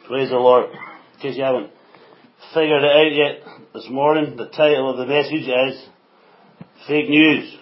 Praise the Lord. In case you haven't figured it out yet this morning, the title of the message is Fake News.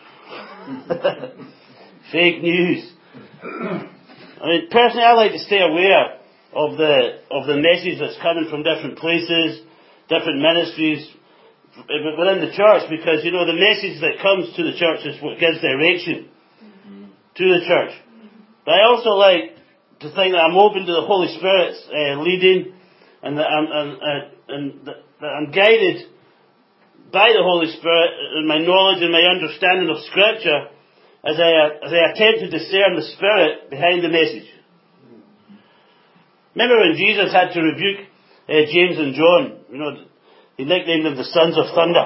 Fake news. I mean, personally, I like to stay aware of the message that's coming from different places, different ministries within the church, because, the message that comes to the church is what gives direction to the church. But I also like to think that I'm open to the Holy Spirit's leading, and that I'm guided by the Holy Spirit in my knowledge and my understanding of Scripture as I attempt to discern the Spirit behind the message. Remember when Jesus had to rebuke James and John? He nicknamed them the sons of thunder.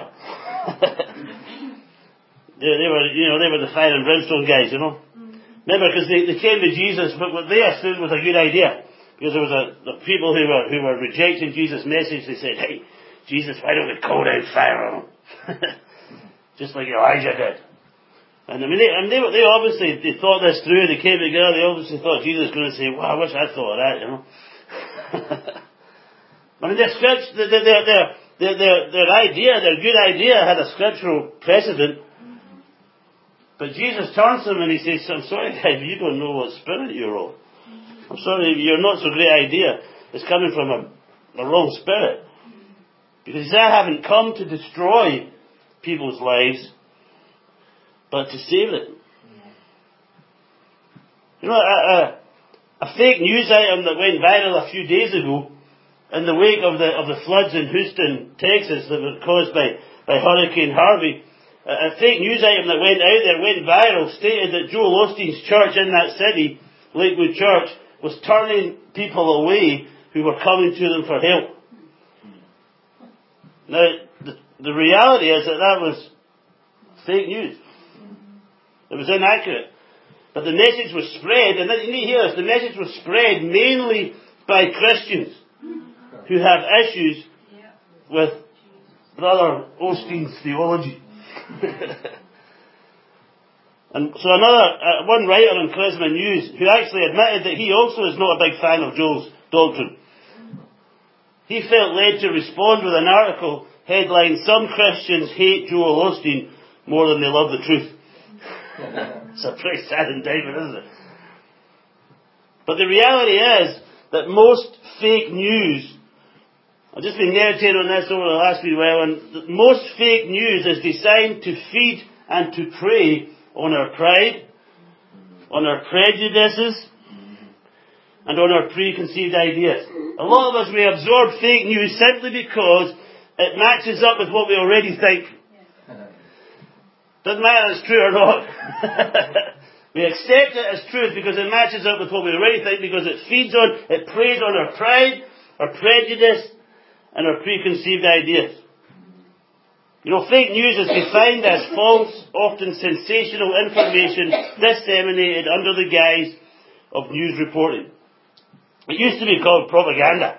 they were the fire and brimstone guys, Remember, because they came to Jesus, but what they assumed was a good idea. Because there was the people who were rejecting Jesus' message. They said, "Hey, Jesus, why don't we call down fire on them?" Just like Elijah did. And they obviously thought this through. They came together. They obviously thought Jesus was going to say, "Wow, I wish I'd thought of that," I mean, their good idea had a scriptural precedent. But Jesus turns to them and he says, "I'm sorry, guys, you don't know what spirit you're on. I'm sorry, your not so great idea is coming from a wrong spirit. Because he said, I haven't come to destroy people's lives, but to save them." A fake news item that went viral a few days ago in the wake of the floods in Houston, Texas, that were caused by Hurricane Harvey. A fake news item that went out there, went viral, stated that Joel Osteen's church in that city, Lakewood Church, was turning people away who were coming to them for help. Now, the reality is that was fake news. It was inaccurate. But the message was spread, and you need to hear this, the message was spread mainly by Christians who have issues with Brother Osteen's theology. And so one writer on Charisma News, who actually admitted that he also is not a big fan of Joel's doctrine, he felt led to respond with an article headlined, "Some Christians hate Joel Osteen more than they love the truth." It's a pretty sad indictment, isn't it? But the reality is that most fake news, I've just been meditating on this over the last wee while, and most fake news is designed to feed and to prey on our pride, on our prejudices, and on our preconceived ideas. A lot of us, we absorb fake news simply because it matches up with what we already think. Doesn't matter if it's true or not. We accept it as truth because it matches up with what we already think, because it preys on our pride, our prejudice, and our preconceived ideas. Fake news is defined as false, often sensational information disseminated under the guise of news reporting. It used to be called propaganda.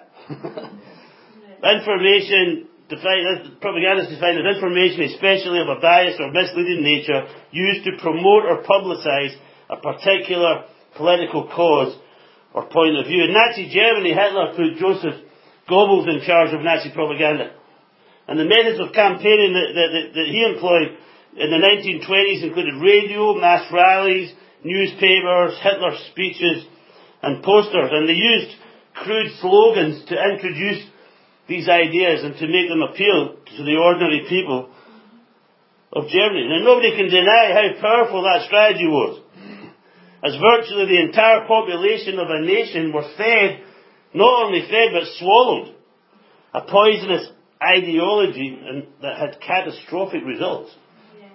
Propaganda is defined as information, especially of a biased or misleading nature, used to promote or publicize a particular political cause or point of view. In Nazi Germany, Hitler put Joseph Goebbels in charge of Nazi propaganda. And the methods of campaigning that he employed in the 1920s included radio, mass rallies, newspapers, Hitler speeches, and posters. And they used crude slogans to introduce these ideas and to make them appeal to the ordinary people of Germany. Now, nobody can deny how powerful that strategy was, as virtually the entire population of a nation were not only fed, but swallowed a poisonous ideology that had catastrophic results. Yeah.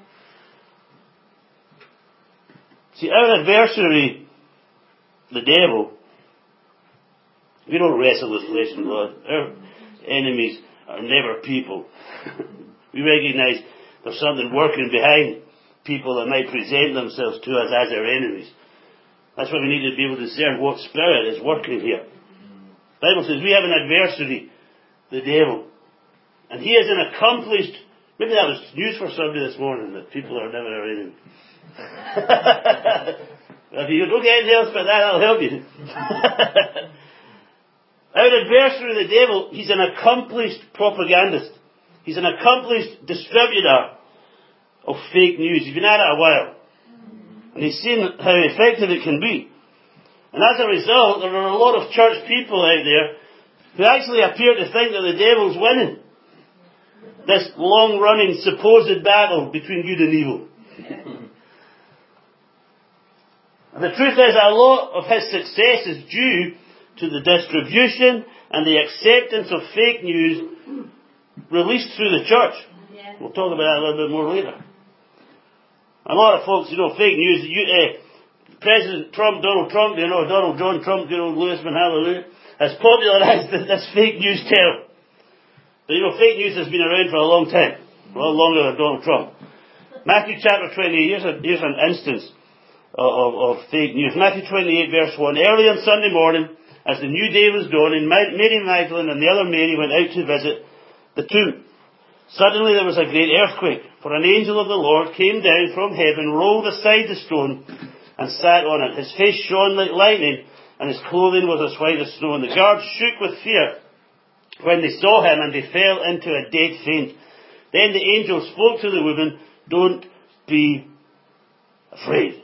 See, our adversary, the devil, we don't wrestle with flesh and blood. Our enemies are never people. We recognize there's something working behind people that might present themselves to us as our enemies. That's why we need to be able to discern what spirit is working here. The Bible says we have an adversary, the devil. And he is an accomplished, maybe that was news for somebody this morning, that people are never our enemy. If you don't get anything else but that, I'll help you. Our Our adversary, the devil, he's an accomplished propagandist. He's an accomplished distributor of fake news. He's been at it a while. And he's seen how effective it can be. And as a result, there are a lot of church people out there who actually appear to think that the devil's winning this long-running supposed battle between good and evil. And the truth is, a lot of his success is due to the distribution and the acceptance of fake news released through the church. We'll talk about that a little bit more later. A lot of folks, fake news. President Trump, Donald Trump, Donald John Trump, good old Lewisman, hallelujah, has popularized this fake news term. But fake news has been around for a long time. A lot longer than Donald Trump. Matthew chapter 28, here's an instance of fake news. Matthew 28 verse 1. Early on Sunday morning, as the new day was dawning, Mary Magdalene and the other Mary went out to visit the tomb. Suddenly there was a great earthquake, for an angel of the Lord came down from heaven, rolled aside the stone, and sat on it. His face shone like lightning, and his clothing was as white as snow. And the guards shook with fear when they saw him, and they fell into a dead faint. Then the angel spoke to the woman, "Don't be afraid,"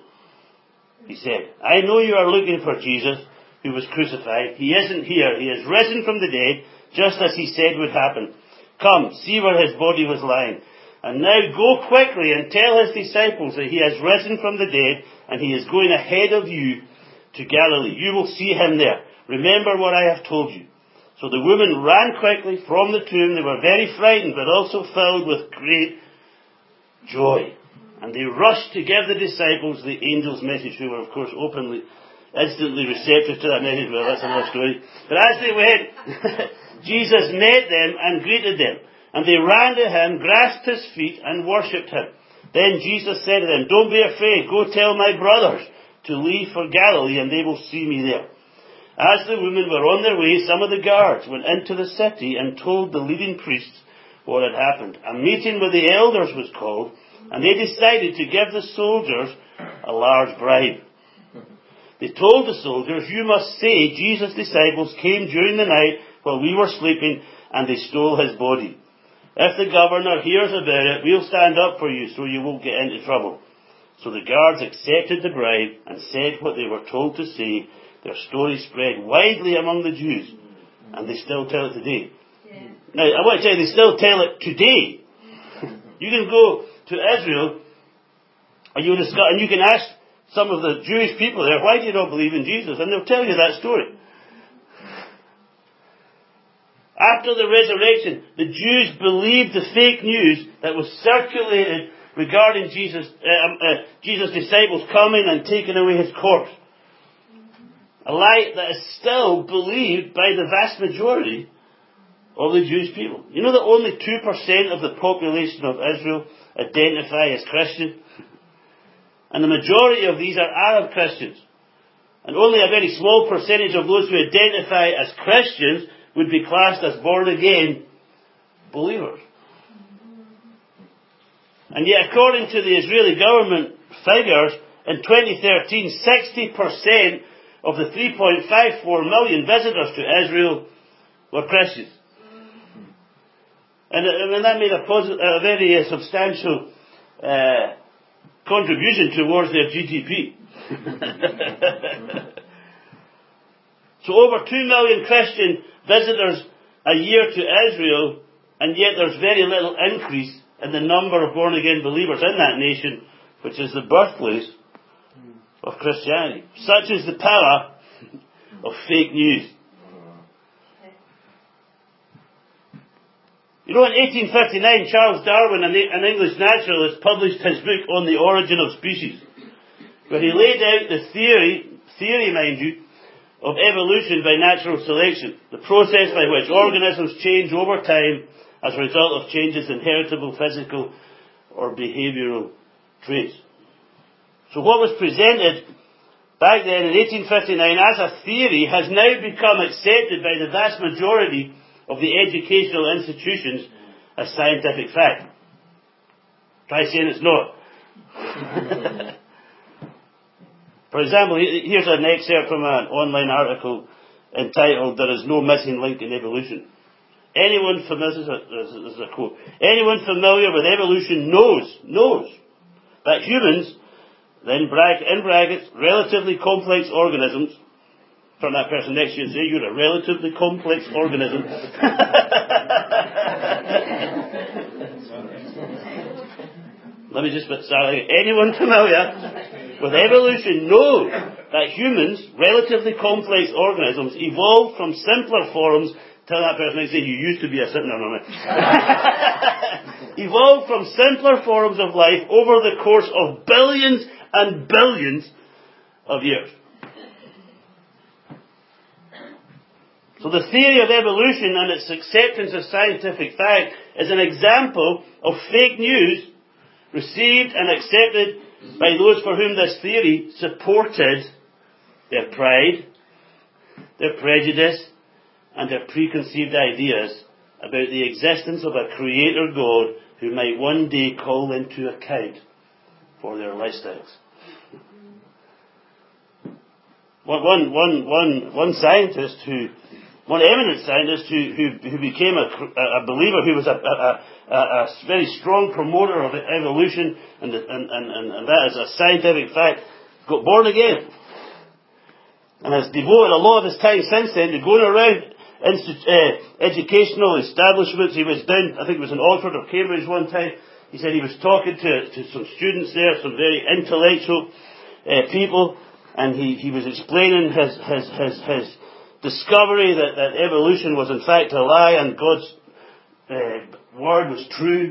he said. "I know you are looking for Jesus, who was crucified. He isn't here. He has risen from the dead, just as he said would happen. Come, see where his body was lying. And now go quickly and tell his disciples that he has risen from the dead, and he is going ahead of you to Galilee. You will see him there. Remember what I have told you." So the women ran quickly from the tomb. They were very frightened, but also filled with great joy. And they rushed to give the disciples the angel's message, who were, of course, instantly receptive to that message. Well, that's another story. But as they went, Jesus met them and greeted them. And they ran to him, grasped his feet, and worshipped him. Then Jesus said to them, "Don't be afraid. Go tell my brothers to leave for Galilee, and they will see me there." As the women were on their way, some of the guards went into the city and told the leading priests what had happened. A meeting with the elders was called, and they decided to give the soldiers a large bribe. They told the soldiers, "You must say Jesus' disciples came during the night while we were sleeping, and they stole his body. If the governor hears about it, we'll stand up for you so you won't get into trouble." So the guards accepted the bribe and said what they were told to say. Their story spread widely among the Jews, and they still tell it today. Yeah. Now, I want to tell you, they still tell it today. You can go to Israel, and you can ask some of the Jewish people there, "Why do you not believe in Jesus?" And they'll tell you that story. After the resurrection, the Jews believed the fake news that was circulated regarding Jesus' disciples coming and taking away his corpse. A lie that is still believed by the vast majority of the Jewish people. You know that only 2% of the population of Israel identify as Christian? And the majority of these are Arab Christians. And only a very small percentage of those who identify as Christians would be classed as born-again believers. And yet, according to the Israeli government figures, in 2013, 60% of the 3.54 million visitors to Israel were Christians. And that made a very substantial contribution towards their GDP. So over 2 million Christian visitors a year to Israel, and yet there's very little increase in the number of born-again believers in that nation, which is the birthplace of Christianity. Such is the power of fake news. In 1859, Charles Darwin, an English naturalist, published his book On the Origin of Species, where he laid out the theory, mind you, of evolution by natural selection, the process by which organisms change over time as a result of changes in heritable, physical, or behavioural traits. So what was presented back then in 1859 as a theory has now become accepted by the vast majority of the educational institutions as scientific fact. Try saying it's not. For example, here's an excerpt from an online article entitled "There is no missing link in evolution." Anyone familiar, this is a quote, anyone familiar with evolution knows that humans, then in brackets, relatively complex organisms, from that person next to you and say, "You're a relatively complex organism." Let me just start again. Anyone familiar with evolution knows that humans, relatively complex organisms, evolved from simpler forms. Tell that person next to you, "You used to be a simpler one." Evolved from simpler forms of life over the course of billions and billions of years. So the theory of evolution and its acceptance as scientific fact is an example of fake news received and accepted by those for whom this theory supported their pride, their prejudice, and their preconceived ideas about the existence of a creator God who might one day call them to account for their lifestyles. One eminent scientist who became a believer, who was a very strong promoter of evolution, and that is a scientific fact, got born again, and has devoted a lot of his time since then to going around educational establishments. He was down, I think it was in Oxford or Cambridge one time. He said he was talking to some students there, some very intellectual people, and he was explaining his discovery that evolution was in fact a lie and God's word was true.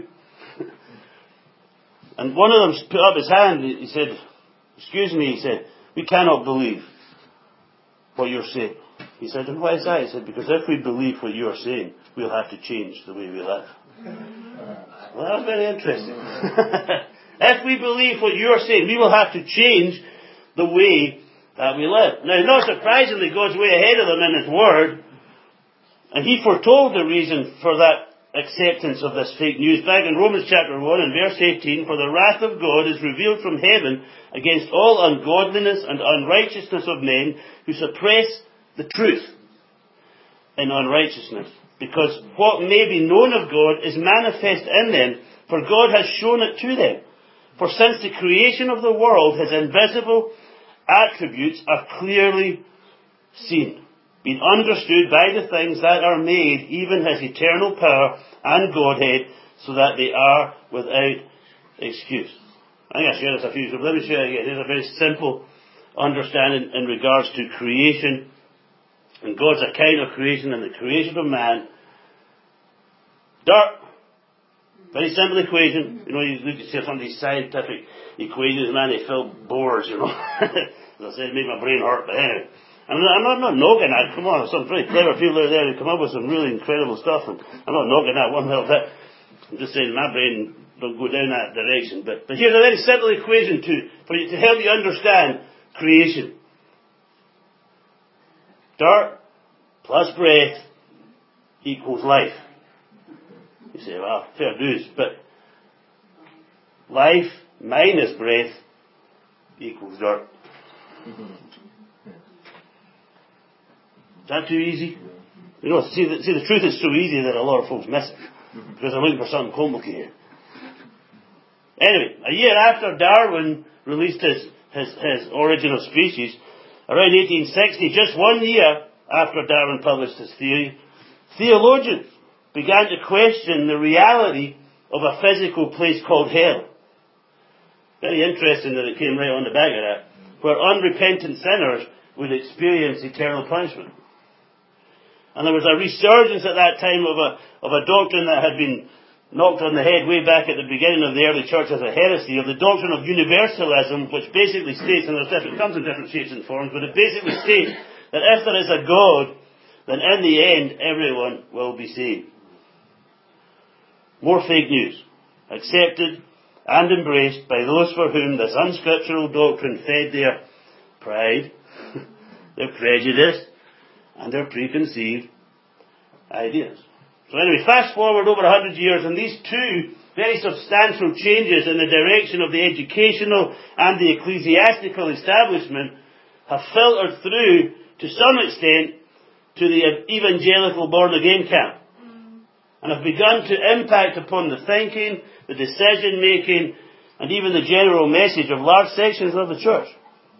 And one of them put up his hand. He said, "Excuse me," he said, "we cannot believe what you're saying." He said, "And why is that?" He said, "Because if we believe what you're saying, we'll have to change the way we live." Well, that was very interesting. If we believe what you're saying, we will have to change the way that we live. Now, not surprisingly, God's way ahead of them in His Word, and He foretold the reason for that acceptance of this fake news back in Romans chapter 1 and verse 18, "For the wrath of God is revealed from heaven against all ungodliness and unrighteousness of men who suppress the truth in unrighteousness, because what may be known of God is manifest in them, for God has shown it to them. For since the creation of the world, His invisible attributes are clearly seen, being understood by the things that are made, even His eternal power and Godhead, so that they are without excuse." I think I shared this a few times, but let me share it again. Here's a very simple understanding in regards to creation and God's account of creation and the creation of man. Dirt. Very simple equation. You know, you look at some of these scientific equations, man, they fill bores, you know. As I said, it made my brain hurt, but anyway. I'm not knocking that. Come on, there's some very clever people out there who come up with some really incredible stuff, and I'm not knocking that one little bit. I'm just saying my brain don't go down that direction. But here's a very simple equation to help you understand creation. Dirt plus breath equals life. You say, well, fair dues, but life minus breath equals dirt. Is that too easy? You know, see, the truth is so easy that a lot of folks miss it, because they're looking for something complicated. Anyway, a year after Darwin released his Origin of Species, around 1860, just 1 year after Darwin published his theory, theologians began to question the reality of a physical place called hell. Very interesting that it came right on the back of that, where unrepentant sinners would experience eternal punishment. And there was a resurgence at that time of a doctrine that had been knocked on the head way back at the beginning of the early church as a heresy, of the doctrine of universalism, which basically states, and it comes in different shapes and forms, but it basically states that if there is a God, then in the end everyone will be saved. More fake news, accepted and embraced by those for whom this unscriptural doctrine fed their pride, their prejudice, and their preconceived ideas. So anyway, fast forward over 100 years, and these two very substantial changes in the direction of the educational and the ecclesiastical establishment have filtered through, to some extent, to the evangelical born-again camp, and have begun to impact upon the thinking, the decision-making, and even the general message of large sections of the church.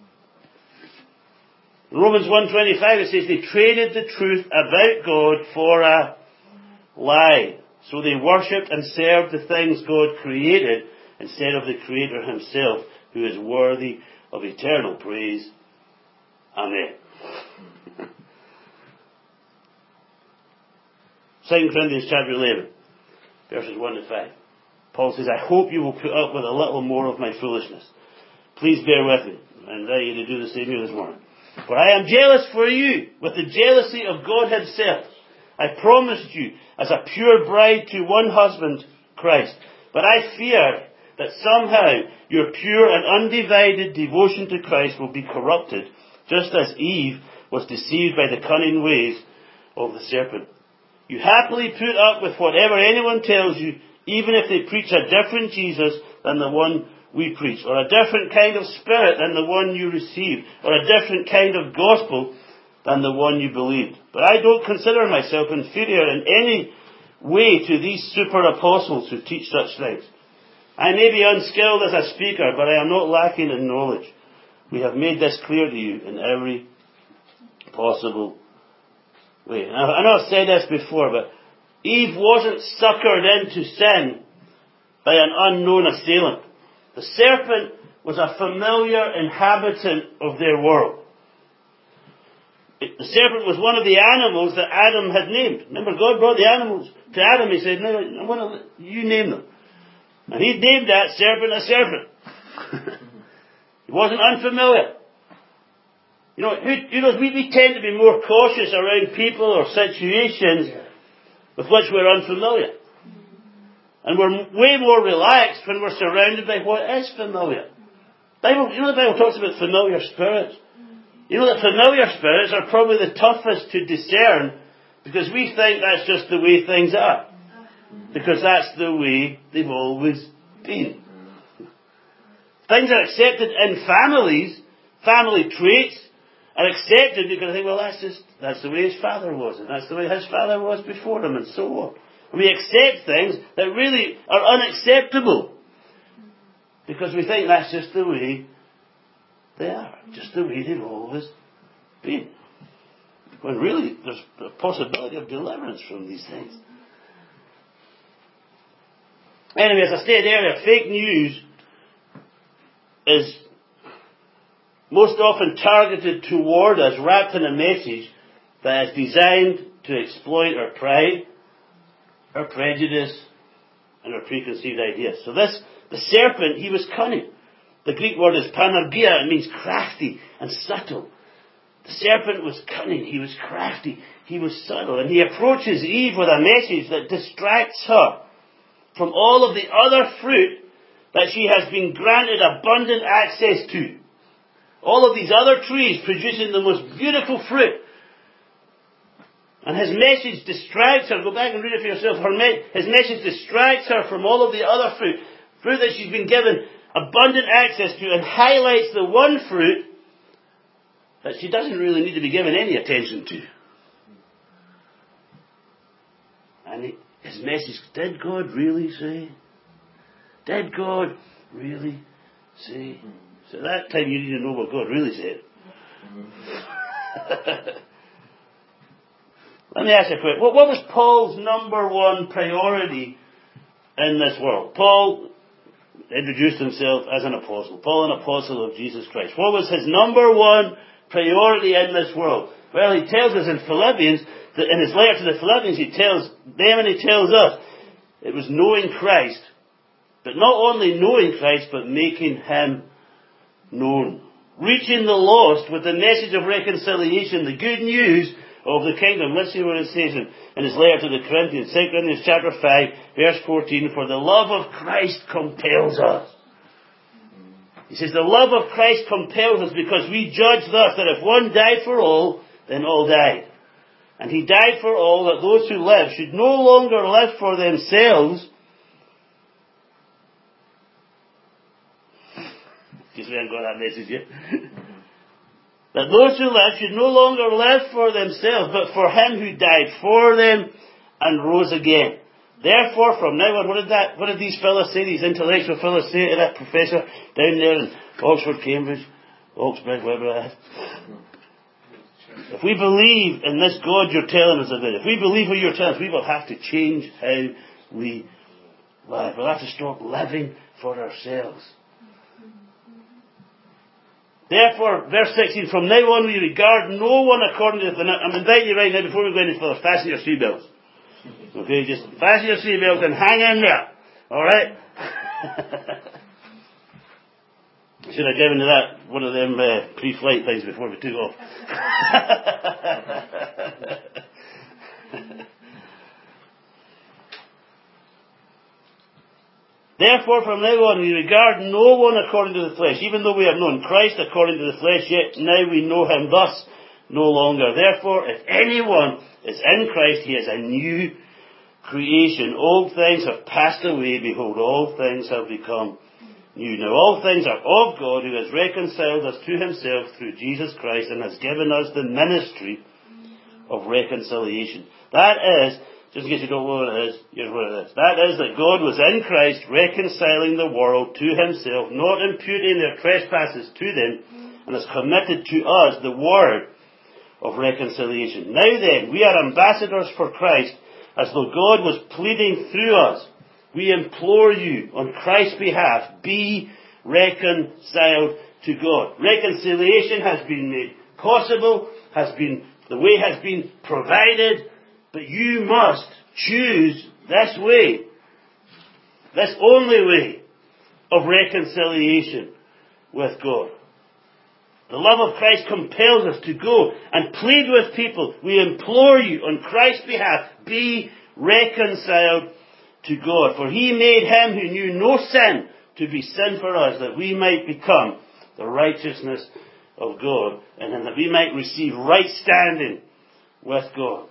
In Romans 1:25 it says, they traded the truth about God for a lie. So they worshipped and served the things God created instead of the Creator himself, who is worthy of eternal praise. Amen. 2 Corinthians chapter 11, verses 1 to 5. Paul says, I hope you will put up with a little more of my foolishness. Please bear with me. I invite you to do the same here this morning. For I am jealous for you with the jealousy of God himself. I promised you as a pure bride to one husband, Christ. But I fear that somehow your pure and undivided devotion to Christ will be corrupted, just as Eve was deceived by the cunning ways of the serpent. You happily put up with whatever anyone tells you, even if they preach a different Jesus than the one we preach, or a different kind of spirit than the one you received, or a different kind of gospel than the one you believed. But I don't consider myself inferior in any way to these super apostles who teach such things. I may be unskilled as a speaker, but I am not lacking in knowledge. We have made this clear to you in every possible way. I know I've said this before, but Eve wasn't suckered into sin by an unknown assailant. The serpent was a familiar inhabitant of their world. The serpent was one of the animals that Adam had named. Remember, God brought the animals to Adam. He said, no, you name them. And he named that serpent a serpent. He wasn't unfamiliar. You know, we tend to be more cautious around people or situations with which we're unfamiliar. And we're way more relaxed when we're surrounded by what is familiar. The Bible talks about familiar spirits. You know that familiar spirits are probably the toughest to discern because we think that's just the way things are. Because that's the way they've always been. Things are accepted in families, family traits are accepted because they think, well, that's the way his father was, and that's the way his father was before him, and so on. And we accept things that really are unacceptable because we think that's just the way they are, just the way they've always been. When really there's a possibility of deliverance from these things. Anyway, as I said earlier, fake news is most often targeted toward us, wrapped in a message that is designed to exploit our pride, our prejudice, and our preconceived ideas. So the serpent, he was cunning. The Greek word is panargia. It means crafty and subtle. The serpent was cunning. He was crafty. He was subtle. And he approaches Eve with a message that distracts her from all of the other fruit that she has been granted abundant access to. All of these other trees producing the most beautiful fruit. And his message distracts her. Go back and read it for yourself. His message distracts her from all of the other fruit that she's been given abundant access to, and highlights the one fruit that she doesn't really need to be given any attention to. And his message, did God really say? Did God really say? So that time you need to know what God really said. Let me ask you a question. What was Paul's number one priority in this world? Paul introduced himself as an apostle. Paul, an apostle of Jesus Christ. What was his number one priority in this world? Well, he tells us in Philippians, that in his letter to the Philippians, he tells them and he tells us, it was knowing Christ. But not only knowing Christ, but making him known. Reaching the lost with the message of reconciliation, the good news of the kingdom. Let's see what it says in his letter to the Corinthians. 2 Corinthians chapter 5, verse 14. For the love of Christ compels us. He says the love of Christ compels us because we judge thus that if one died for all, then all died. And he died for all, that those who live should no longer live for themselves. Because we haven't got that message yet. that those who live should no longer live for themselves, but for him who died for them and rose again. Therefore, from now on, what did these fellas say, these intellectual fellas say to that professor down there in Oxford, Cambridge, Oxford, wherever that is? If we believe in this God you're telling us about, if we believe what you're telling us, we will have to change how we live. We'll have to stop living for ourselves. Therefore, verse 16, from now on we regard no one according to the... I'm inviting you right now, before we go any further, fasten your seatbelts. Okay, just fasten your seatbelts and hang in there. Alright? Should have given you that, one of them pre-flight things before we took off. Therefore, from now on, we regard no one according to the flesh. Even though we have known Christ according to the flesh, yet now we know him thus no longer. Therefore, if anyone is in Christ, he is a new creation. Old things have passed away. Behold, all things have become new. Now, all things are of God, who has reconciled us to himself through Jesus Christ and has given us the ministry of reconciliation. That is, just in case you don't know what it is, here's what it is. That is that God was in Christ reconciling the world to himself, not imputing their trespasses to them, and has committed to us the word of reconciliation. Now then, we are ambassadors for Christ, as though God was pleading through us. We implore you, on Christ's behalf, be reconciled to God. Reconciliation has been made possible, the way has been provided, but you must choose this way, this only way of reconciliation with God. The love of Christ compels us to go and plead with people. We implore you on Christ's behalf, be reconciled to God. For he made him who knew no sin to be sin for us, that we might become the righteousness of God, and that we might receive right standing with God.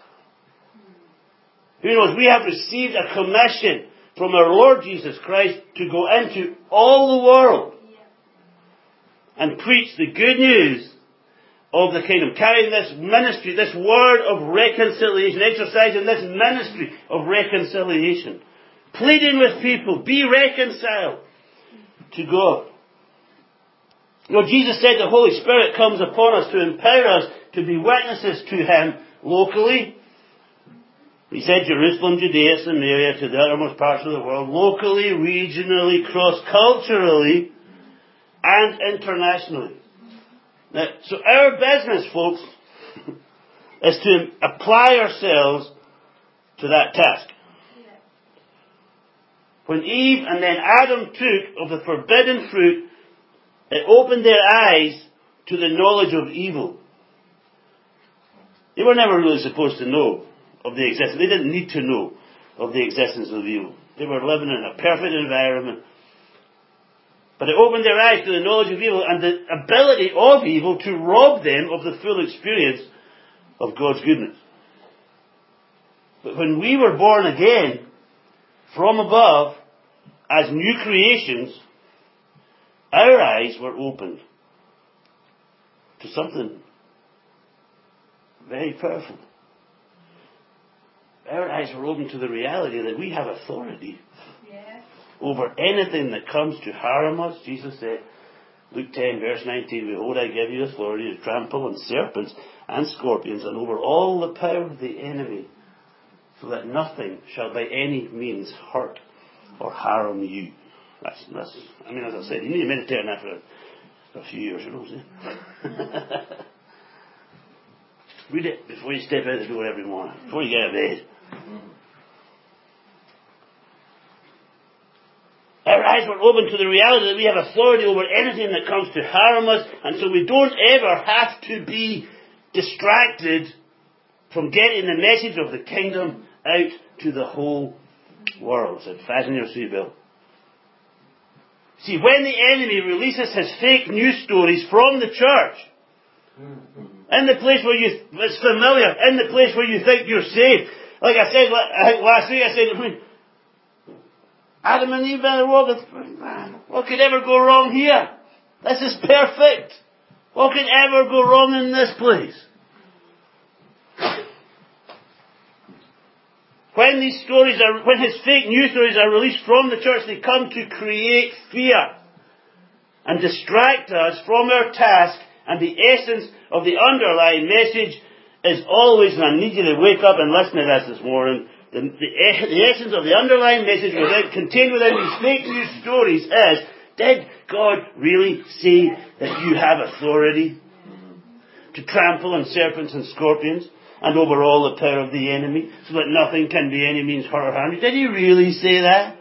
Who knows, we have received a commission from our Lord Jesus Christ to go into all the world and preach the good news of the kingdom, carrying this ministry, this word of reconciliation, exercising this ministry of reconciliation, pleading with people, be reconciled to God. You know, Jesus said the Holy Spirit comes upon us to empower us to be witnesses to him locally. He said Jerusalem, Judea, Samaria, to the uttermost parts of the world, locally, regionally, cross-culturally, and internationally. Now, so our business, folks, is to apply ourselves to that task. When Eve and then Adam took of the forbidden fruit, it opened their eyes to the knowledge of evil. They were never really supposed to know of the existence. They didn't need to know of the existence of evil. They were living in a perfect environment. But it opened their eyes to the knowledge of evil and the ability of evil to rob them of the full experience of God's goodness. But when we were born again, from above, as new creations, our eyes were opened to something very powerful. Our eyes were open to the reality that we have authority over anything that comes to harm us. Jesus said, Luke 10 verse 19, behold, I give you authority to trample on serpents and scorpions and over all the power of the enemy, so that nothing shall by any means hurt or harm you. That's as I said, you need to meditate on that for a few years, you know what I'm saying? Read it before you step out the door every morning, before you get out of bed. Our eyes were open to the reality that we have authority over anything that comes to harm us, and so we don't ever have to be distracted from getting the message of the kingdom out to the whole world. So fasten your seatbelt. See, when the enemy releases his fake news stories from the church, in the place where it's familiar, in the place where you think you're safe, like I said last week, I said, Adam and Eve, what could ever go wrong here? This is perfect. What could ever go wrong in this place? When his fake news stories are released from the church, they come to create fear and distract us from our task, and the essence of the underlying message is always, and I need you to wake up and listen to this morning, the essence of the underlying message contained within these fake news stories is, did God really say that you have authority to trample on serpents and scorpions and over all the power of the enemy, so that nothing can by any means hurt or harm you? Did he really say that?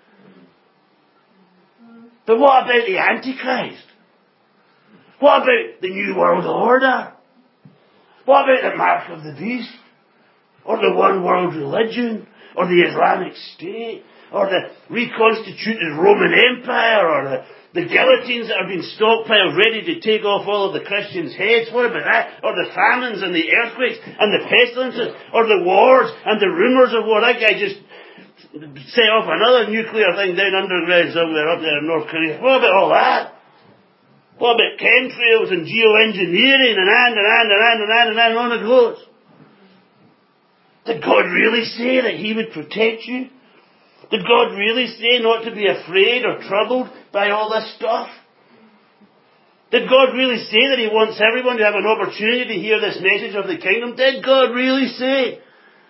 But what about the Antichrist? What about the New World Order? What about the mark of the beast? Or the one world religion? Or the Islamic State? Or the reconstituted Roman Empire? Or the guillotines that have been stockpiled ready to take off all of the Christians' heads? What about that? Or the famines and the earthquakes and the pestilences? Or the wars and the rumours of war? That guy just set off another nuclear thing down underground somewhere up there in North Korea. What about all that? What about chemtrails and geoengineering and on it goes? Did God really say that He would protect you? Did God really say not to be afraid or troubled by all this stuff? Did God really say that He wants everyone to have an opportunity to hear this message of the kingdom? Did God really say?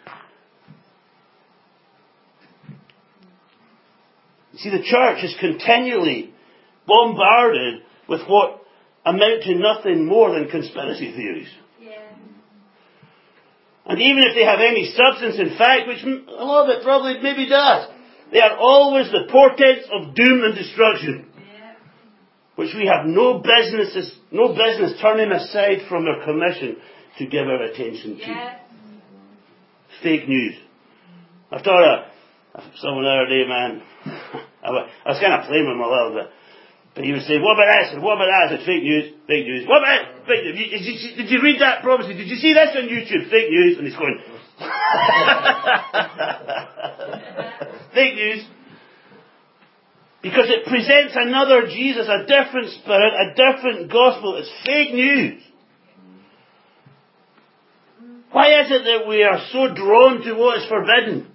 You see, the church is continually bombarded with what amount to nothing more than conspiracy theories. Yeah. And even if they have any substance in fact, which a lot of it probably maybe does, they are always the portents of doom and destruction. Yeah. Which we have no business turning aside from our commission to give our attention to. Yeah. Fake news. I thought someone the other day, man, I was kind of playing with him a little bit. But he would say, what about this? And what about that? I said, fake news, fake news. What about fake news? Did you read that prophecy? Did you see this on YouTube? Fake news. And he's going, fake news. Because it presents another Jesus, a different spirit, a different gospel. It's fake news. Why is it that we are so drawn to what is forbidden?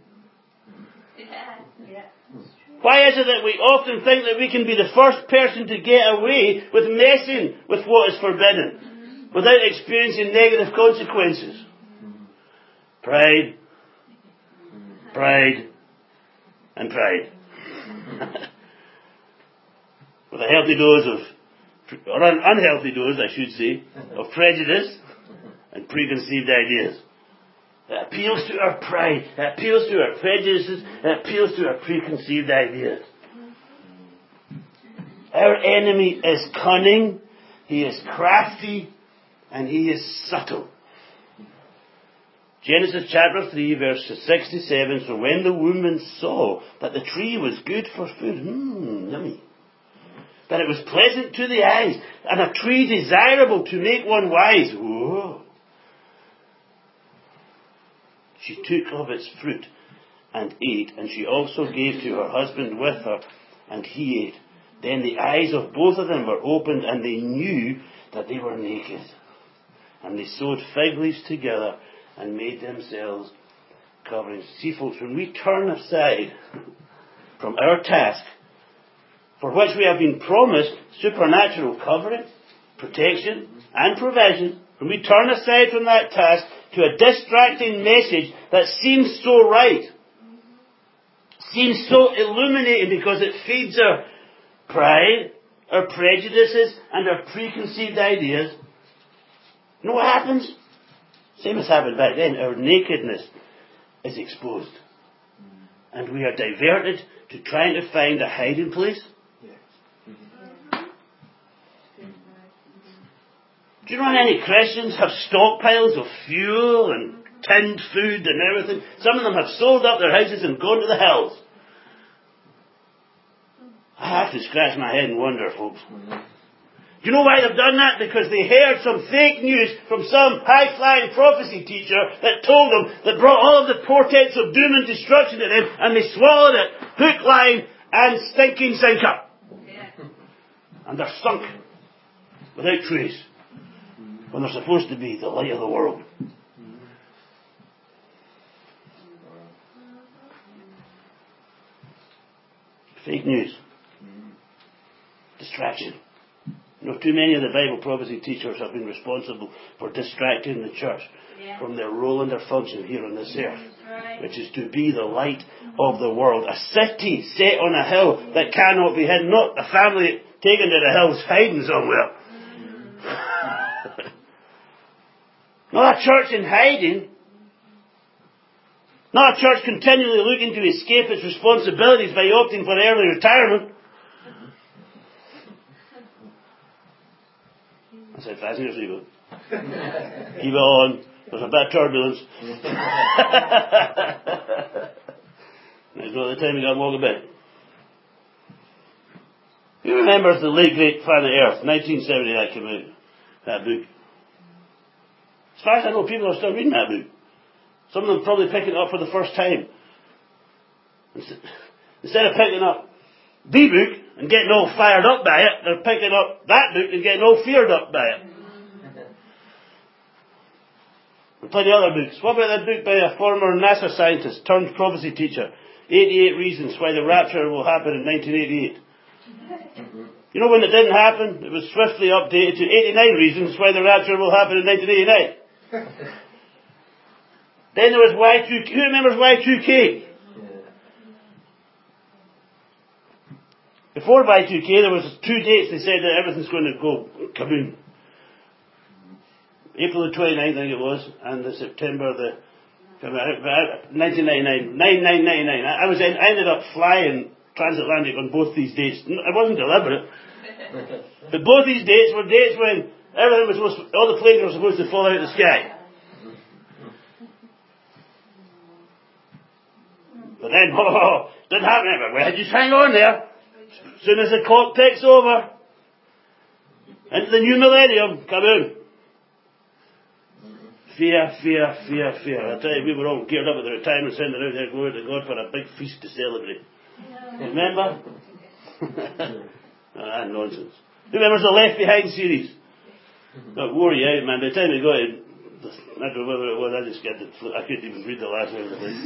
Why is it that we often think that we can be the first person to get away with messing with what is forbidden without experiencing negative consequences? Pride, and pride. With a healthy dose or an unhealthy dose, I should say, of prejudice and preconceived ideas. It appeals to our pride. It appeals to our prejudices. It appeals to our preconceived ideas. Our enemy is cunning. He is crafty. And he is subtle. Genesis chapter 3 verse 67. So when the woman saw that the tree was good for food, yummy, that it was pleasant to the eyes, and a tree desirable to make one wise, whoa, she took of its fruit and ate, and she also gave to her husband with her, and he ate. Then the eyes of both of them were opened, and they knew that they were naked. And they sewed fig leaves together and made themselves coverings. See, folks, when we turn aside from our task, for which we have been promised supernatural covering, protection, and provision, when we turn aside from that task to a distracting message that seems so right, seems so illuminating because it feeds our pride, our prejudices, and our preconceived ideas, you know what happens? Same as happened back then. Our nakedness is exposed. And we are diverted to trying to find a hiding place. Do you know any Christians have stockpiles of fuel and tinned food and everything? Some of them have sold up their houses and gone to the hills. I have to scratch my head and wonder, folks. Do you know why they've done that? Because they heard some fake news from some high-flying prophecy teacher that told them, that brought all of the portents of doom and destruction to them, and they swallowed it, hook, line, and stinking sinker. And they're sunk without trace. when they're supposed to be the light of the world. Fake news. Distraction. Too many of the Bible prophecy teachers have been responsible for distracting the church from their role and their function here on this earth, which is to be the light of the world. A city set on a hill that cannot be hidden. Not a family taken to the hills hiding somewhere. Not a church in hiding. Not a church continually looking to escape its responsibilities by opting for early retirement. I said, fasten your seatbelt. Keep it on. There's a bit of turbulence. It's not the time you got to walk a bit. Who remembers the late great Planet Earth? 1970 that came out. That book. As far as I know, people are still reading that book. Some of them probably picking it up for the first time. Instead of picking up the book and getting all fired up by it, they're picking up that book and getting all feared up by it. And plenty of other books. What about that book by a former NASA scientist turned prophecy teacher? 88 Reasons Why the Rapture Will Happen in 1988. You know when it didn't happen? It was swiftly updated to 89 Reasons Why the Rapture Will Happen in 1989. Then there was Y2K. Who remembers Y2K? Before Y2K, there was 2 dates they said that everything's going to go kaboom. April the 29th, I think it was, and the September the 1999, 9999. I ended up flying transatlantic on both these dates. It wasn't deliberate, but both these dates were dates when everything was supposed to, all the planes were supposed to fall out of the sky. But then, didn't happen everywhere. Just hang on there. As soon as the clock ticks over, into the new millennium, kaboom. Fear, fear, fear, fear. I tell you, we were all geared up at the retirement centre out there, glory to God, for a big feast to celebrate. Remember? Nonsense. Who remembers the Left Behind series? That wore you out, man. By the time we got it, I don't know whether it was, I just got the flu. I couldn't even read the last one of the thing.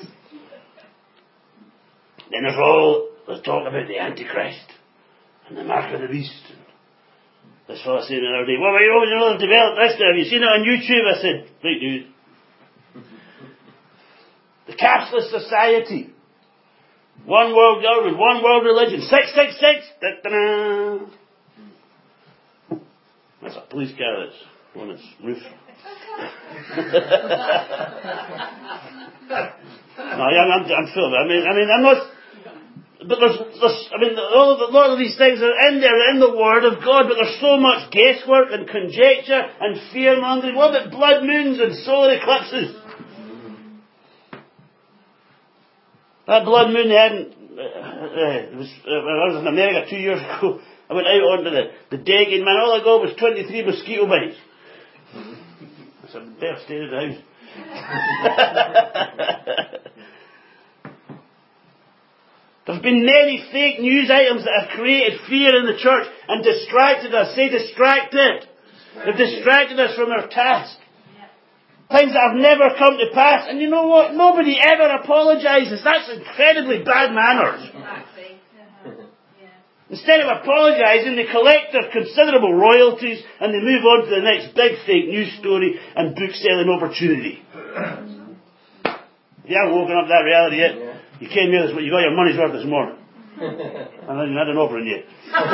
Then there's talk about the Antichrist and the mark of the beast. This fellow said the other day, well, you know, they've developed this now. Have you seen it on YouTube? I said, right, dude. The cashless society. One world government, one world religion. 666. Da-da-da. That's a police car that's on its roof. No, I'm full of it. I mean, I'm not. But a lot of these things are in there, in the Word of God, but there's so much guesswork and conjecture and fear-mongering. What about blood moons and solar eclipses? That blood moon they hadn't, I was in America 2 years ago. I went out onto the deck and man, all I got was 23 mosquito bites. I said, better stay in the house. There's been many fake news items that have created fear in the church and distracted us. Say distracted. They've distracted us from our task. Things that have never come to pass. And you know what? Nobody ever apologises. That's incredibly bad manners. Instead of apologising, they collect their considerable royalties and they move on to the next big fake news story and book-selling opportunity. If you haven't woken up to that reality yet, you came here, you got your money's worth this morning. And then you had an offering yet.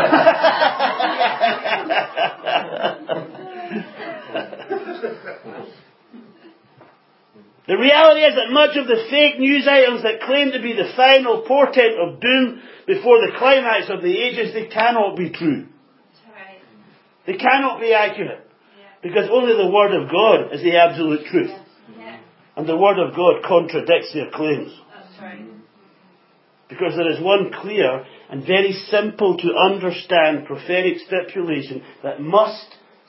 The reality is that much of the fake news items that claim to be the final portent of doom before the climax of the ages, they cannot be true. Right. They cannot be accurate. Because only the Word of God is the absolute truth. Yeah. And the Word of God contradicts their claims. That's right. Because there is one clear and very simple to understand prophetic stipulation that must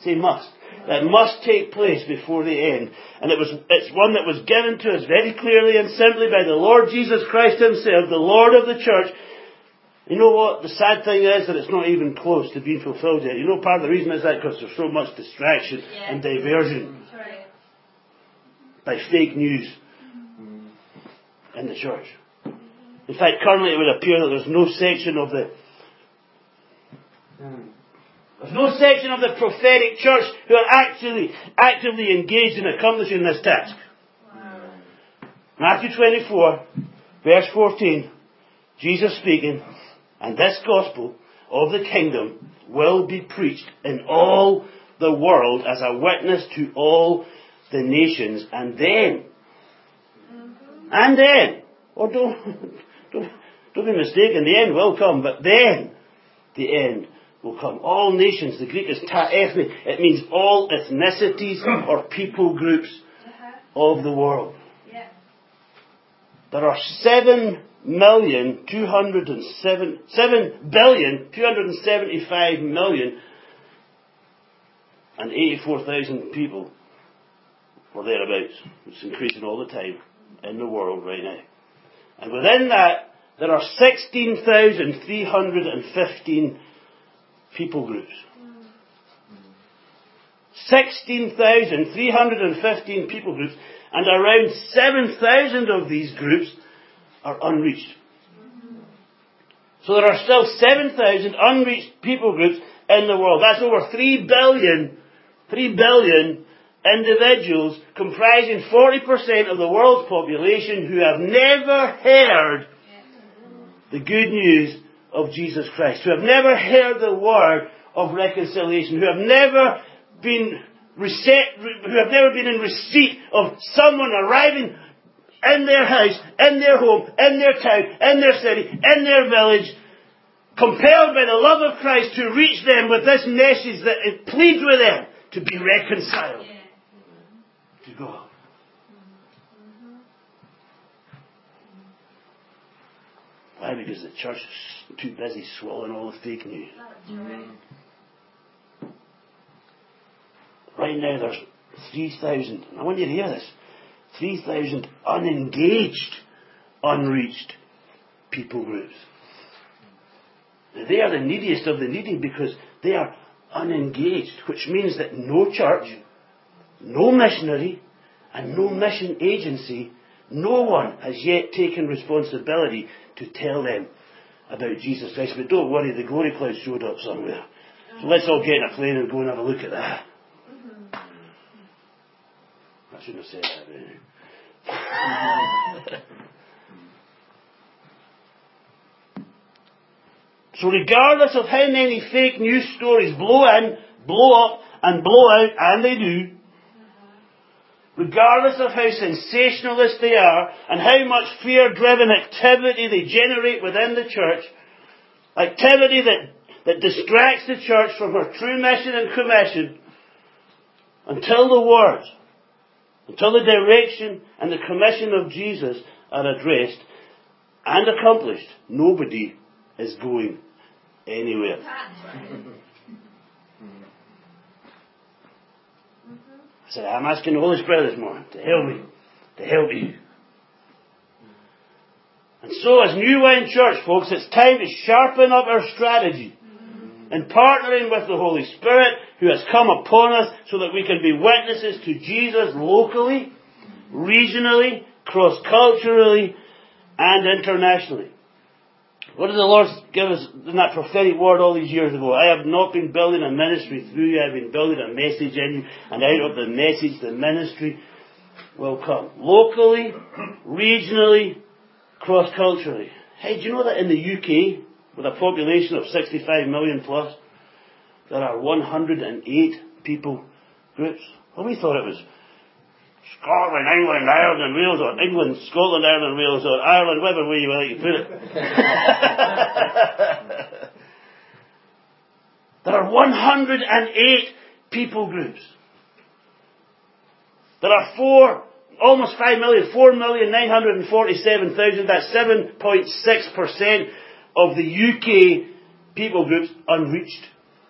take place before the end. And it's one that was given to us very clearly and simply by the Lord Jesus Christ Himself, the Lord of the church, You know what? The sad thing is that it's not even close to being fulfilled yet. You know, part of the reason is that because there's so much distraction and diversion by fake news in the church. In fact, currently it would appear that there's no section of the prophetic church who are actually actively engaged in accomplishing this task. Matthew 24, verse 14, Jesus speaking, "And this gospel of the kingdom will be preached in all the world as a witness to all the nations, and then, oh, don't be mistaken, the end will come, but then the end will come. All nations, the Greek is ta ethne, it means all ethnicities or people groups of the world. There are 7,275,084,000 people, or thereabouts. It's increasing all the time in the world right now. And within that, there are 16,315 people groups. 16,315 people groups, and around 7,000 of these groups are unreached. So there are still 7,000 unreached people groups in the world. That's over 3 billion individuals comprising 40% of the world's population who have never heard the good news of Jesus Christ, who have never heard the word of reconciliation, who have never been in receipt of someone arriving in their house, in their home, in their town, in their city, in their village, compelled by the love of Christ to reach them with this message that it pleads with them to be reconciled to God. Why? Because the church is too busy swallowing all the fake news. Right now there's 3,000, I want you to hear this, 3,000 unengaged, unreached people groups. Now, they are the neediest of the needy because they are unengaged, which means that no church, no missionary, and no mission agency, no one has yet taken responsibility to tell them about Jesus Christ. But don't worry, the glory cloud showed up somewhere. So let's all get in a plane and go and have a look at that. I shouldn't have said that, really. So regardless of how many fake news stories blow in, blow up, and blow out, and they do, regardless of how sensationalist they are, and how much fear-driven activity they generate within the church, activity that distracts the church from her true mission and commission, until the direction and the commission of Jesus are addressed and accomplished, nobody is going anywhere. I said, I'm asking the Holy Spirit this morning to help you. And so as New Wine Church, folks, it's time to sharpen up our strategy in partnering with the Holy Spirit who has come upon us so that we can be witnesses to Jesus locally, regionally, cross-culturally, and internationally. What did the Lord give us in that prophetic word all these years ago? I have not been building a ministry through you, I have been building a message in you, and out of the message, the ministry will come. Locally, regionally, cross-culturally. Hey, do you know that in the UK, with a population of 65 million plus, there are 108 people groups? Well, we thought it was Scotland, England, Ireland and Wales, or England, Scotland, Ireland, Wales, or Ireland, whatever way you like to put it. There are 108 people groups. There are almost 5 million, 4,947,000, that's 7.6% of the UK people groups unreached.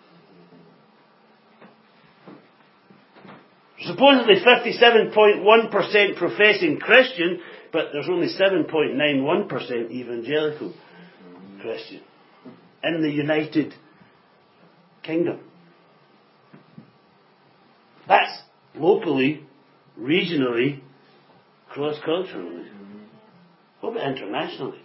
Supposedly 57.1% professing Christian, but there's only 7.91% evangelical Christian. in the United Kingdom. That's locally, regionally, cross-culturally. What about internationally?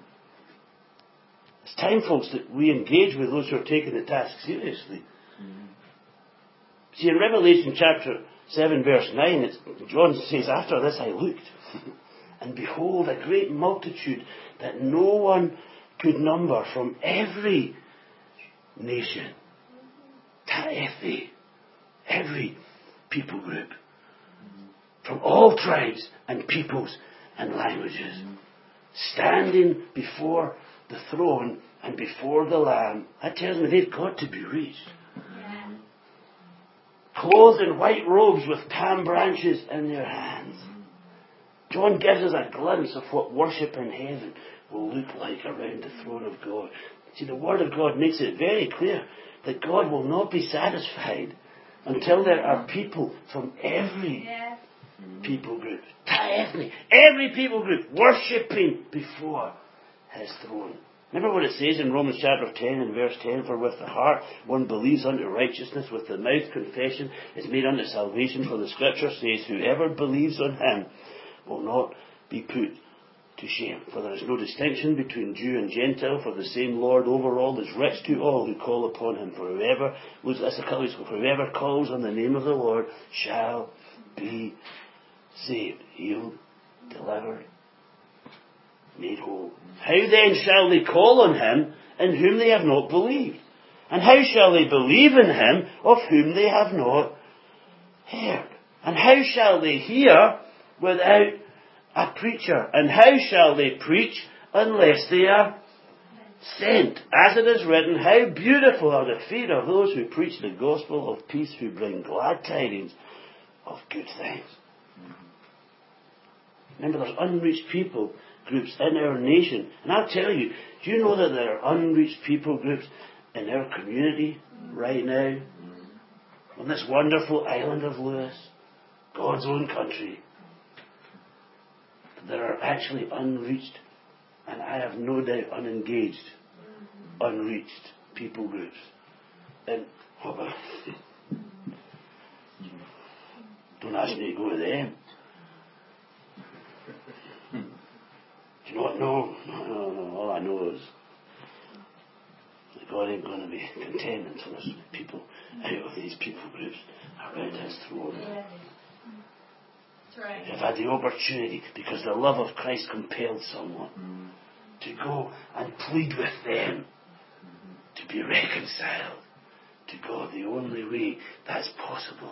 It's time, folks, that we engage with those who are taking the task seriously. See, in Revelation chapter 7, verse 9, John says, after this I looked, and behold, a great multitude that no one could number from every nation, every people group, from all tribes and peoples and languages, standing before the throne and before the Lamb. That tells me they've got to be reached. Clothed in white robes with palm branches in their hands. John gives us a glimpse of what worship in heaven will look like around the throne of God. See, the Word of God makes it very clear that God will not be satisfied until there are people from every people group, every people group worshipping before His throne. Remember what it says in Romans chapter 10 and verse 10, for with the heart one believes unto righteousness, with the mouth confession is made unto salvation, for the Scripture says, whoever believes on Him will not be put to shame. For there is no distinction between Jew and Gentile, for the same Lord over all is rich to all who call upon Him. For whoever calls on the name of the Lord shall be saved, healed, delivered, made whole. How then shall they call on Him in whom they have not believed? And how shall they believe in Him of whom they have not heard? And how shall they hear without a preacher? And how shall they preach unless they are sent? As it is written, how beautiful are the feet of those who preach the gospel of peace, who bring glad tidings of good things. Remember, there's unreached people groups in our nation. And I'll tell you, do you know that there are unreached people groups in our community right now? On this wonderful island of Lewis, God's own country. There are actually unreached, and I have no doubt unengaged, unreached people groups. And don't ask me to go to them. Do you know what? No. All I know is that God ain't going to be content until there's people out of these people groups around His throne. That's right. I've had the opportunity, because the love of Christ compelled someone to go and plead with them to be reconciled to God, the only way that's possible.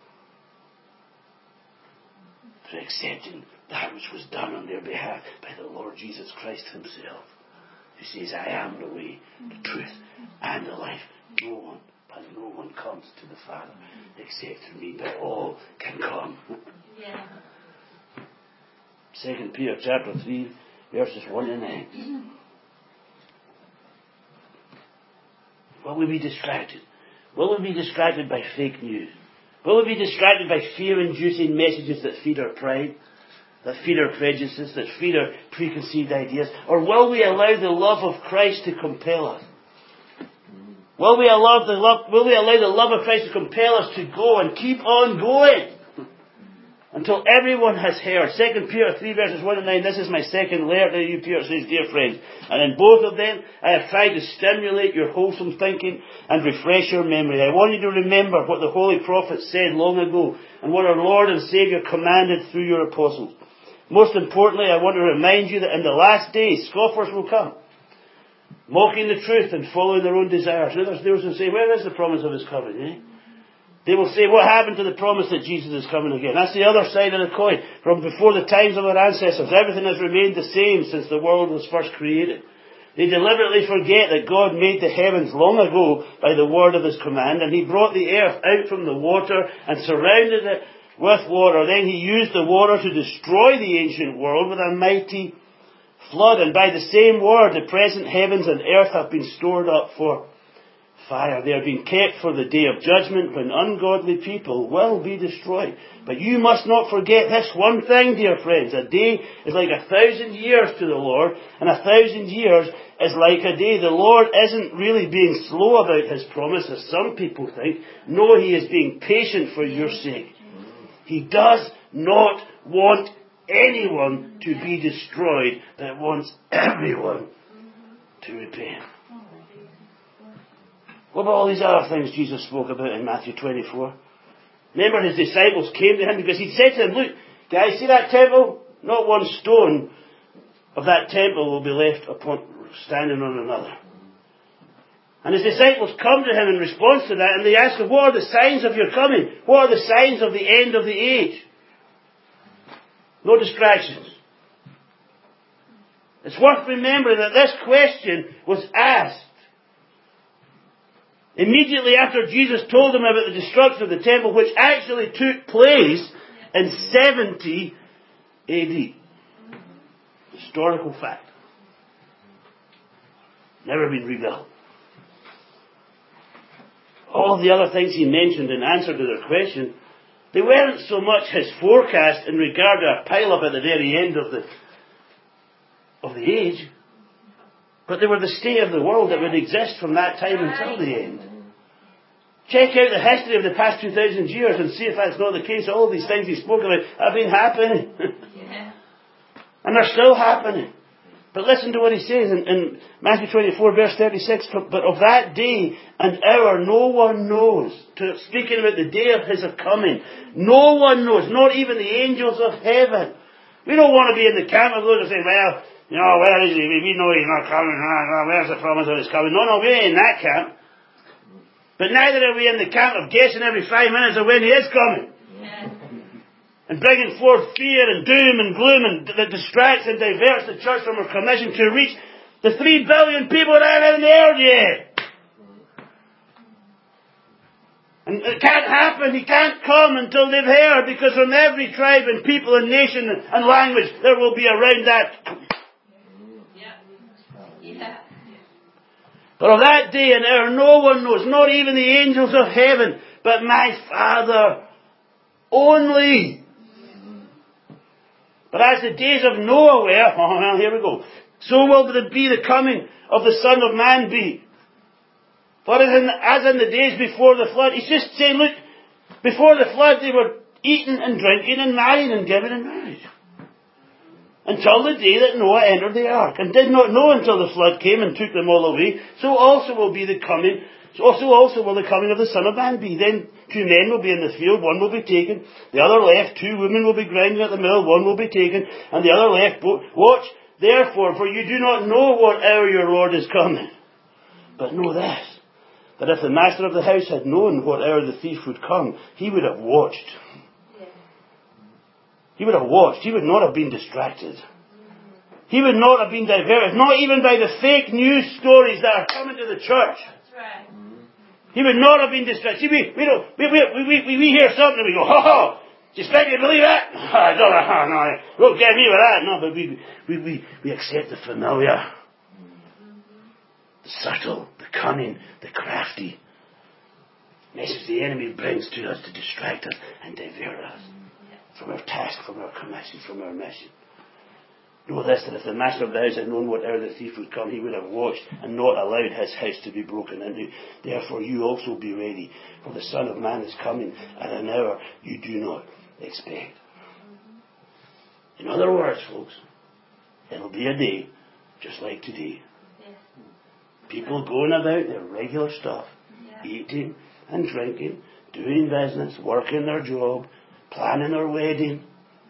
Through accepting that which was done on their behalf by the Lord Jesus Christ Himself, who says, I am the way, the truth, and the life. No one comes to the Father except through me, but all can come. 2 Peter chapter 3, verses 1 to 9. Will we be distracted? Will we be distracted by fake news? Will we be distracted by fear-inducing messages that feed our pride, that feed our prejudices, that feed our preconceived ideas? Or will we allow the love of Christ to compel us? Will we allow the love of Christ to compel us to go and keep on going until everyone has heard? 2 Peter 3 verses 1 and 9. This is my second letter to you, Peter says, dear friends. And in both of them, I have tried to stimulate your wholesome thinking and refresh your memory. I want you to remember what the holy prophets said long ago and what our Lord and Saviour commanded through your apostles. Most importantly, I want to remind you that in the last days, scoffers will come, mocking the truth and following their own desires. Others will say, where is the promise of His coming? They will say, what happened to the promise that Jesus is coming again? That's the other side of the coin. From before the times of our ancestors, everything has remained the same since the world was first created. They deliberately forget that God made the heavens long ago by the word of His command, and He brought the earth out from the water and surrounded it with water. Then He used the water to destroy the ancient world with a mighty flood, and by the same word the present heavens and earth have been stored up for fire. They are being kept for the day of judgment when ungodly people will be destroyed. But you must not forget this one thing, dear friends. A day is like 1,000 years to the Lord, and 1,000 years is like a day. The Lord isn't really being slow about His promise, as some people think. No, He is being patient for your sake. He does not want anyone to be destroyed, but wants everyone to repent. What about all these other things Jesus spoke about in Matthew 24? Remember, His disciples came to Him because He said to them, look, guys, see that temple? Not one stone of that temple will be left standing on another. And His disciples come to Him in response to that, and they ask Him, what are the signs of your coming? What are the signs of the end of the age? No distractions. It's worth remembering that this question was asked immediately after Jesus told them about the destruction of the temple, which actually took place in 70 AD. Historical fact. Never been rebuilt. All the other things He mentioned in answer to their question, they weren't so much His forecast in regard to a pile-up at the very end of the age, but they were the state of the world that would exist from that time until the end. Check out the history of the past 2,000 years and see if that's not the case. All of these things He spoke about have been happening. And they're still happening. But listen to what He says in Matthew 24, verse 36. But of that day and hour no one knows. Speaking about the day of His coming. No one knows. Not even the angels of heaven. We don't want to be in the camp of those who say, well, where is He? We know He's not coming. Where's the promise of His coming? No, we ain't in that camp. But neither are we in the camp of guessing every 5 minutes of when He is coming. And bringing forth fear and doom and gloom and that distracts and diverts the church from her commission to reach the 3 billion people that aren't in the earth yet. And it can't happen. He can't come until they've heard, because from every tribe and people and nation and language there will be around that. But of that day and hour no one knows, not even the angels of heaven, but my Father only. But as the days of Noah were, here we go, so will be the coming of the Son of Man be. For as in the days before the flood, He's just saying, look, before the flood they were eating and drinking and marrying and giving in marriage. Until the day that Noah entered the ark, and did not know until the flood came and took them all away. So also will the coming of the Son of Man be. Then 2 men will be in the field, one will be taken, the other left, 2 women will be grinding at the mill, one will be taken, and the other left. Watch therefore, for you do not know what hour your Lord is coming. But know this, that if the master of the house had known what hour the thief would come, he would have watched. He would have watched. He would not have been distracted. He would not have been diverted, not even by the fake news stories that are coming to the church. That's right. He would not have been distracted. See, we hear something and we go, ho, do you expect me to believe that? No, don't get me with that. No, but we accept the familiar, the subtle, the cunning, the crafty message the enemy brings to us to distract us and divert us from our task, from our commission, from our mission. Know this, that if the master of the house had known what hour the thief would come, he would have watched and not allowed his house to be broken into. Therefore you also be ready, for the Son of Man is coming at an hour you do not expect. In other words, folks, it'll be a day just like today. People going about their regular stuff, eating and drinking, doing business, working their job, planning their wedding.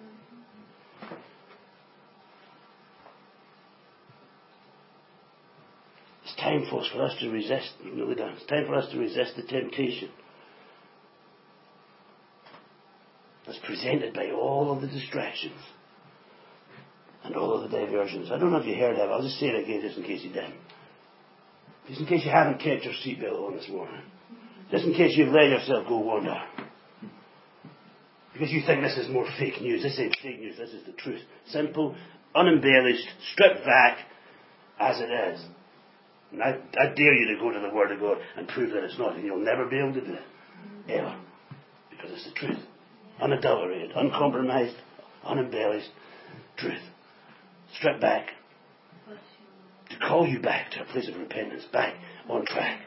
It's time, folks, for us to resist. It really does. It's time for us to resist the temptation that's presented by all of the distractions and all of the diversions. I don't know if you heard that. I'll just say it again just in case you didn't. Just in case you haven't kept your seatbelt on this morning. Just in case you've let yourself go wander. Because you think this is more fake news. This ain't fake news. This is the truth. Simple, unembellished, stripped back as it is. And I dare you to go to the Word of God and prove that it's not, and you'll never be able to do it. Ever. Because it's the truth. Unadulterated, uncompromised, unembellished truth. Stripped back. To call you back to a place of repentance, back on track.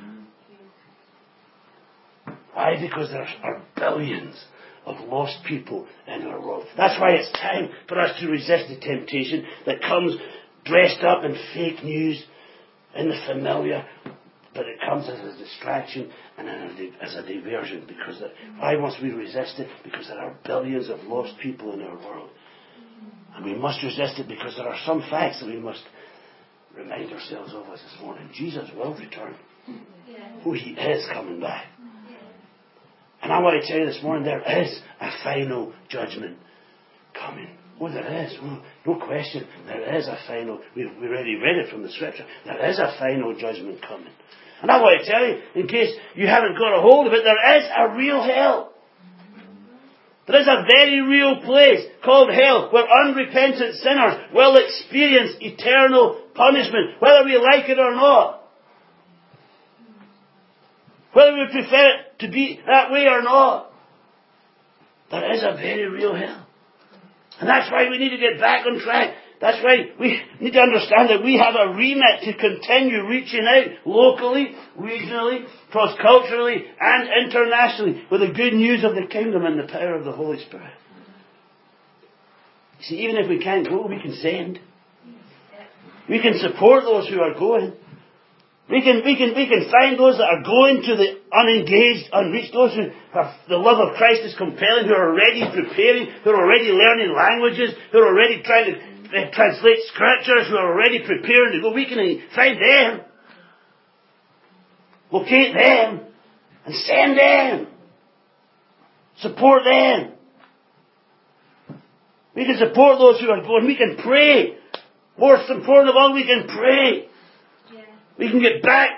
Why? Because there are billions of lost people in our world. That's why it's time for us to resist the temptation that comes dressed up in fake news, in the familiar, but it comes as a distraction and as a diversion. Why must we resist it? Because there are billions of lost people in our world. And we must resist it because there are some facts that we must remind ourselves of us this morning. Jesus will return. Oh, He is coming back. And I want to tell you this morning, there is a final judgment coming. Oh, there is. Oh, no question. There is a final. We already read it from the Scripture. There is a final judgment coming. And I want to tell you, in case you haven't got a hold of it, there is a real hell. There is a very real place called hell where unrepentant sinners will experience eternal punishment, whether we like it or not. Whether we prefer it to be that way or not. There is a very real hell. And that's why we need to get back on track. That's why we need to understand that we have a remit to continue reaching out locally, regionally, cross-culturally and internationally with the good news of the kingdom and the power of the Holy Spirit. You see, even if we can't go, we can send. We can support those who are going. We can find those that are going to the unengaged, unreached, those who have the love of Christ is compelling, who are already preparing, who are already learning languages, who are already trying to translate scriptures, who are already preparing to go. We can find them, locate them, and send them. Support them. We can support those who are going. We can pray. Most important of all, we can pray. We can get back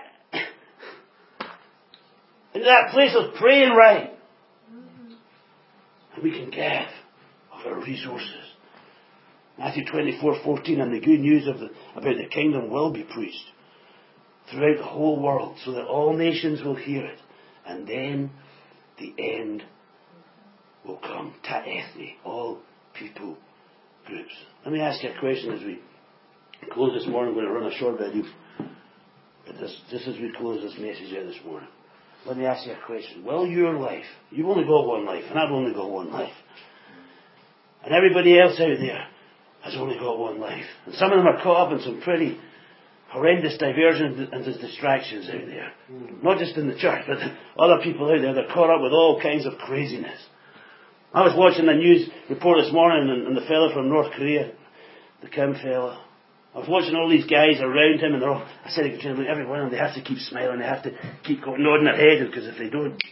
into that place of praying right. And we can give of our resources. Matthew 24:14, and the good news about the kingdom will be preached throughout the whole world so that all nations will hear it. And then the end will come. Ta ethne, all people groups. Let me ask you a question as we close this morning. I'm going to run a short video. Just as we close this message here this morning, let me ask you a question. Will your life, you've only got one life, and I've only got one life, and everybody else out there has only got one life, and some of them are caught up in some pretty horrendous diversions and distractions out there, not just in the church, but other people out there, they're caught up with all kinds of craziness. I was watching a news report this morning, and the fella from North Korea, the Kim fella, I was watching all these guys around him, and I said to him, every one of them, they have to keep smiling, they have to keep nodding their head, because if they don't,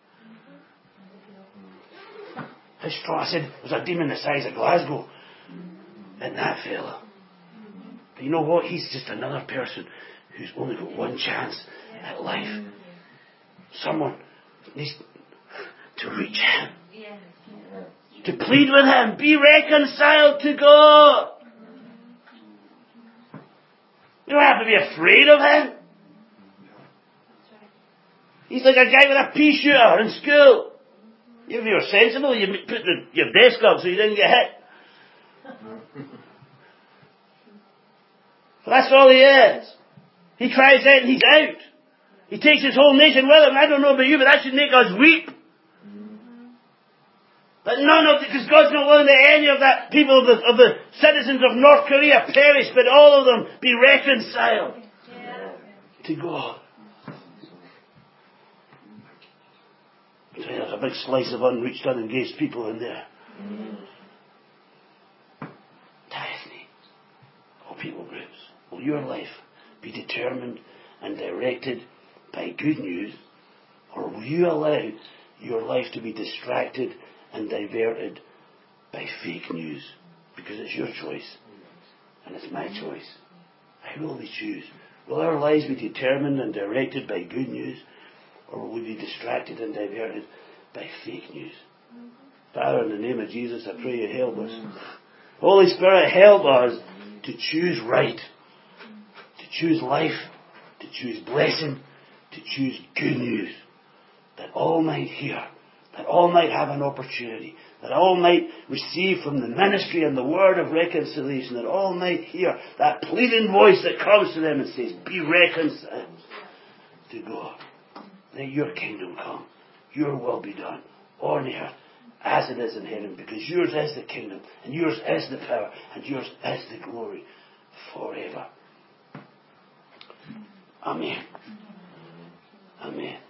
how strong. I said, there's a demon the size of Glasgow in that fella. But you know what? He's just another person who's only got one chance at life. Someone needs to reach him, to plead with him, be reconciled to God. You don't have to be afraid of him. He's like a guy with a pea shooter in school. If you were sensible, you put your desk up so you didn't get hit. But that's all he is. He cries out and he's out. He takes his whole nation with him. I don't know about you, but that should make us weep. But because God's not willing that any of that people of the citizens of North Korea perish, but all of them be reconciled to God. So there's a big slice of unreached, unengaged people in there. Daphne, all people groups. Will your life be determined and directed by good news, or will you allow your life to be distracted and diverted by fake news? Because it's your choice and it's my choice. How will we choose? Will our lives be determined and directed by good news, or will we be distracted and diverted by fake news? Father, in the name of Jesus, I pray you help us. Holy Spirit, help us to choose right, to choose life to choose blessing, to choose good news, that all might hear, that all might have an opportunity, that all might receive from the ministry and the word of reconciliation, that all might hear that pleading voice that comes to them and says, be reconciled to God. Let your kingdom come, your will be done on earth as it is in heaven, because yours is the kingdom, and yours is the power, and yours is the glory forever. Amen. Amen.